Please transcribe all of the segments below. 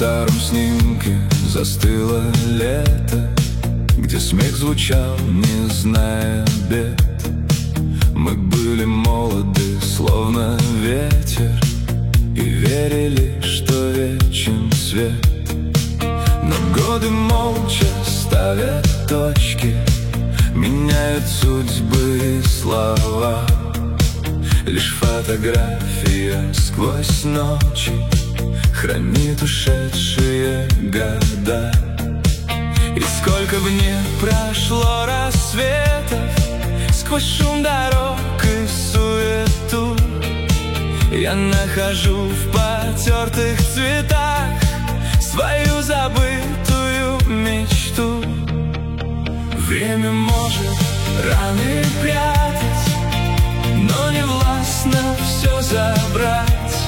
старом снимке застыло лето, где смех звучал, не зная бед. Мы были молоды, словно ветер, и верили, что вечен свет. Но годы молча ставят точки, меняют судьбы и слова. Лишь фотография сквозь ночи хранит ушедшие года. И сколько в ней прошло рассветов, сквозь шум дорог и суету, я нахожу в потертых цветах свою забытую мечту. Время может раны прятать, но не властно все забрать.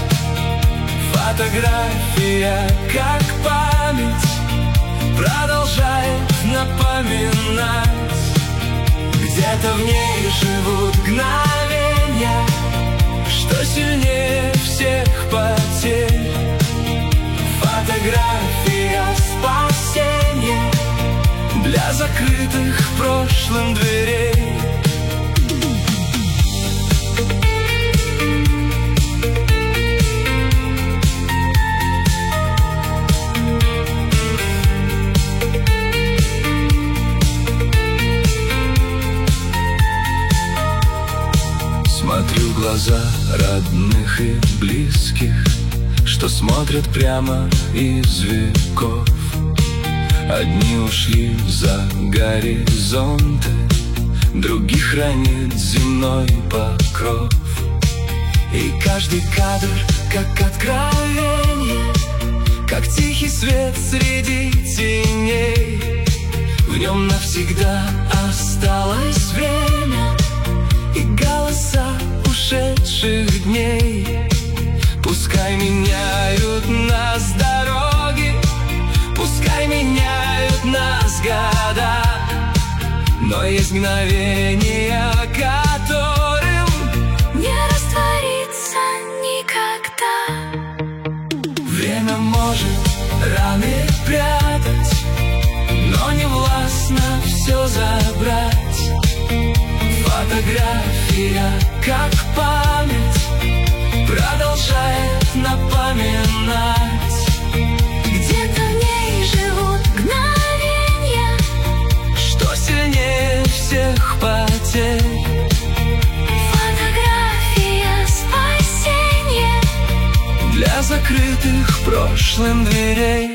Фотография, как память, продолжает напоминать. Где-то в ней живут мгновения, что сильнее всех потерь. Фотография спасения для закрытых прошлым дверей. Смотрю в глаза родных и близких, что смотрят прямо из веков. Одни ушли за горизонты, других хранит земной покров. И каждый кадр как откровение, как тихий свет среди теней. В нем навсегда осталось время и голоса ушедших дней. Пускай меняют нас дороги, пускай меняют нас года, но есть мгновения, которым не раствориться никогда. Время может раны прятать, но не властно все забрать. Фотография, как память, продолжает напоминать. Где-то в ней живут мгновения, что сильнее всех потерь. Фотография спасения для закрытых прошлым дверей.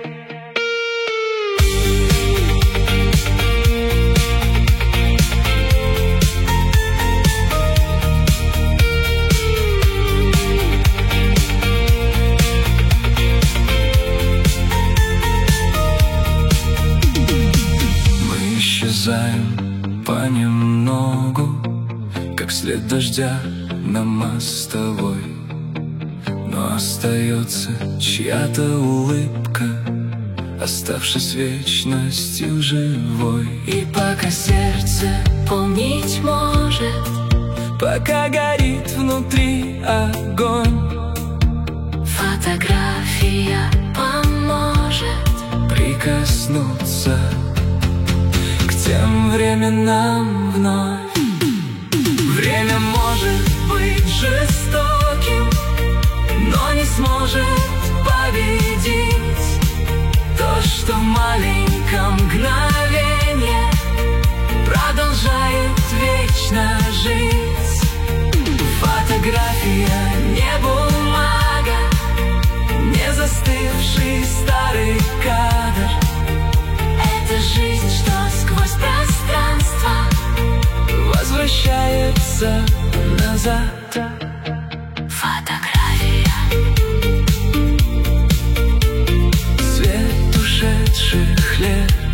Исчезаем понемногу, как след дождя на мостовой, но остается чья-то улыбка, оставшись вечностью живой. И пока сердце помнить может, пока горит внутри огонь, фотография поможет прикоснуться к тем временам вновь. Время может быть жестоким, но не сможет победить то, что в маленьком мгновении продолжает вечно жить. Фотография не бумага, не застывший старый кадр. Это жизнь, что сквозь пространство возвращается назад. Фотография, свет ушедших лет.